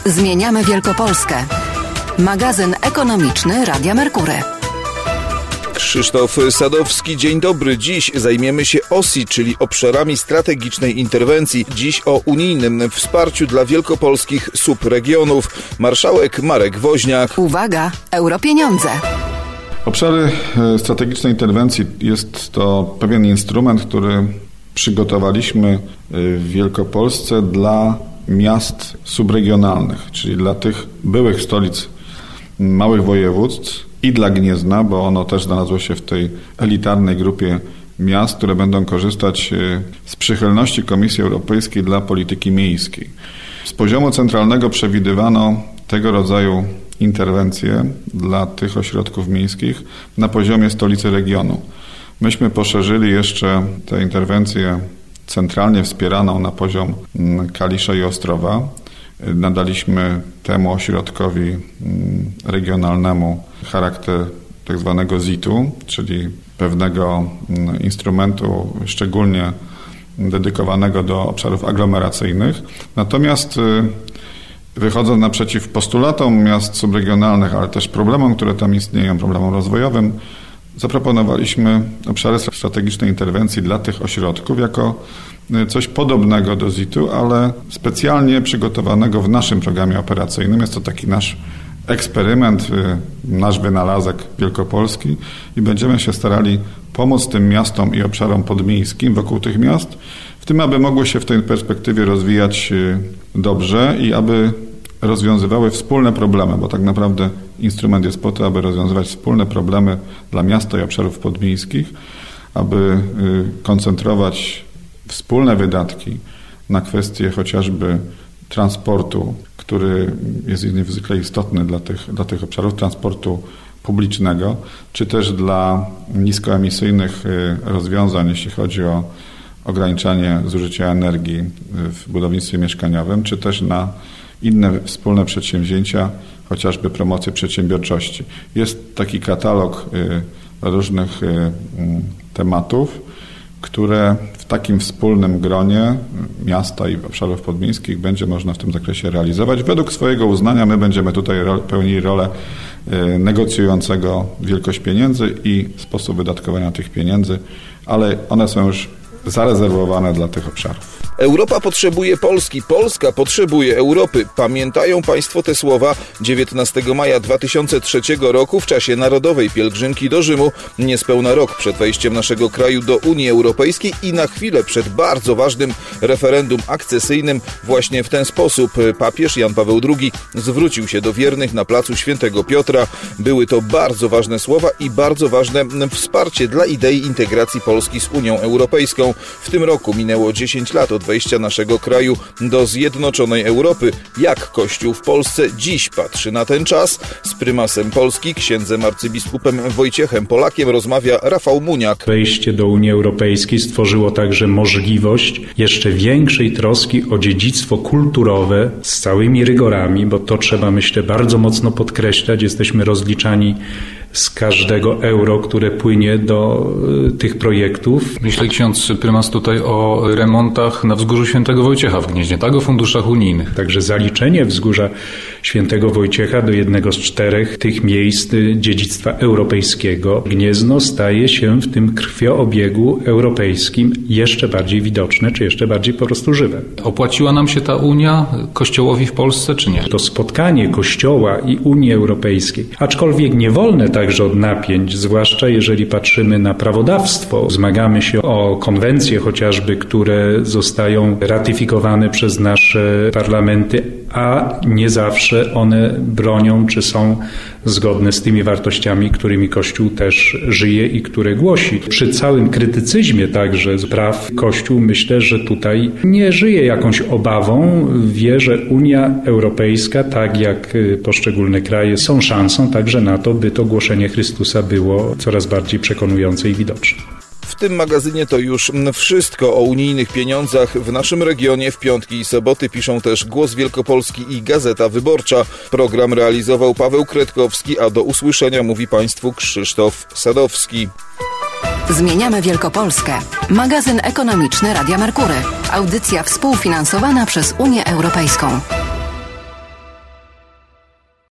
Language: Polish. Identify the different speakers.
Speaker 1: Zmieniamy Wielkopolskę. Magazyn ekonomiczny Radia Merkury.
Speaker 2: Krzysztof Sadowski, dzień dobry. Dziś zajmiemy się OSI, czyli obszarami strategicznej interwencji. Dziś o unijnym wsparciu dla wielkopolskich subregionów. Marszałek Marek Woźniak.
Speaker 1: Uwaga, europieniądze.
Speaker 3: Obszary strategicznej interwencji jest to pewien instrument, który przygotowaliśmy w Wielkopolsce dla miast subregionalnych, czyli dla tych byłych stolic małych województw i dla Gniezna, bo ono też znalazło się w tej elitarnej grupie miast, które będą korzystać z przychylności Komisji Europejskiej dla polityki miejskiej. Z poziomu centralnego przewidywano tego rodzaju interwencje dla tych ośrodków miejskich na poziomie stolicy regionu. Myśmy poszerzyli jeszcze tę interwencję centralnie wspieraną na poziom Kalisza i Ostrowa. Nadaliśmy temu ośrodkowi regionalnemu charakter tak zwanego ZIT-u, czyli pewnego instrumentu szczególnie dedykowanego do obszarów aglomeracyjnych. Natomiast wychodząc naprzeciw postulatom miast subregionalnych, ale też problemom, które tam istnieją, problemom rozwojowym, zaproponowaliśmy obszary strategicznej interwencji dla tych ośrodków jako coś podobnego do ZIT-u, ale specjalnie przygotowanego w naszym programie operacyjnym. Jest to taki nasz eksperyment, nasz wynalazek wielkopolski i będziemy się starali pomóc tym miastom i obszarom podmiejskim wokół tych miast, w tym aby mogły się w tej perspektywie rozwijać dobrze i aby rozwiązywały wspólne problemy, bo tak naprawdę instrument jest po to, aby rozwiązywać wspólne problemy dla miasta i obszarów podmiejskich, aby koncentrować wspólne wydatki na kwestie chociażby transportu, który jest niezwykle istotny dla tych obszarów, transportu publicznego, czy też dla niskoemisyjnych rozwiązań, jeśli chodzi o ograniczanie zużycia energii w budownictwie mieszkaniowym, czy też na inne wspólne przedsięwzięcia, chociażby promocję przedsiębiorczości. Jest taki katalog różnych tematów, które w takim wspólnym gronie miasta i obszarów podmiejskich będzie można w tym zakresie realizować. Według swojego uznania my będziemy tutaj pełnili rolę negocjującego wielkość pieniędzy i sposób wydatkowania tych pieniędzy, ale one są już zarezerwowane dla tych obszarów.
Speaker 2: Europa potrzebuje Polski, Polska potrzebuje Europy. Pamiętają Państwo te słowa 19 maja 2003 roku w czasie narodowej pielgrzymki do Rzymu, niespełna rok przed wejściem naszego kraju do Unii Europejskiej i na chwilę przed bardzo ważnym referendum akcesyjnym. Właśnie w ten sposób papież Jan Paweł II zwrócił się do wiernych na placu Świętego Piotra. Były to bardzo ważne słowa i bardzo ważne wsparcie dla idei integracji Polski z Unią Europejską. W tym roku minęło 10 lat od wejścia naszego kraju do zjednoczonej Europy. Jak Kościół w Polsce dziś patrzy na ten czas? Z prymasem Polski, księdzem arcybiskupem Wojciechem Polakiem rozmawia Rafał Muniak.
Speaker 4: Wejście do Unii Europejskiej stworzyło także możliwość jeszcze większej troski o dziedzictwo kulturowe z całymi rygorami, bo to trzeba, myślę, bardzo mocno podkreślać. Jesteśmy rozliczani z każdego euro, które płynie do tych projektów.
Speaker 5: Myślę, ksiądz prymas, tutaj o remontach na Wzgórzu Świętego Wojciecha w Gnieźnie, tak? O funduszach unijnych.
Speaker 4: Także zaliczenie Wzgórza Świętego Wojciecha do jednego z 4 tych miejsc dziedzictwa europejskiego. Gniezno staje się w tym krwioobiegu europejskim jeszcze bardziej widoczne, czy jeszcze bardziej po prostu żywe.
Speaker 5: Opłaciła nam się ta Unia Kościołowi w Polsce, czy nie?
Speaker 4: To spotkanie Kościoła i Unii Europejskiej, aczkolwiek nie wolne także od napięć, zwłaszcza jeżeli patrzymy na prawodawstwo. Zmagamy się o konwencje chociażby, które zostają ratyfikowane przez nasze parlamenty, a nie zawsze one bronią czy są zgodne z tymi wartościami, którymi Kościół też żyje i które głosi. Przy całym krytycyzmie także praw Kościół, myślę, że tutaj nie żyje jakąś obawą. Wie, że Unia Europejska, tak jak poszczególne kraje, są szansą także na to, by to głoszenie Chrystusa było coraz bardziej przekonujące i widoczne.
Speaker 2: W tym magazynie to już wszystko. O unijnych pieniądzach w naszym regionie w piątki i soboty piszą też Głos Wielkopolski i Gazeta Wyborcza. Program realizował Paweł Kretkowski, a do usłyszenia mówi Państwu Krzysztof Sadowski.
Speaker 1: Zmieniamy Wielkopolskę. Magazyn ekonomiczny Radia Merkury. Audycja współfinansowana przez Unię Europejską.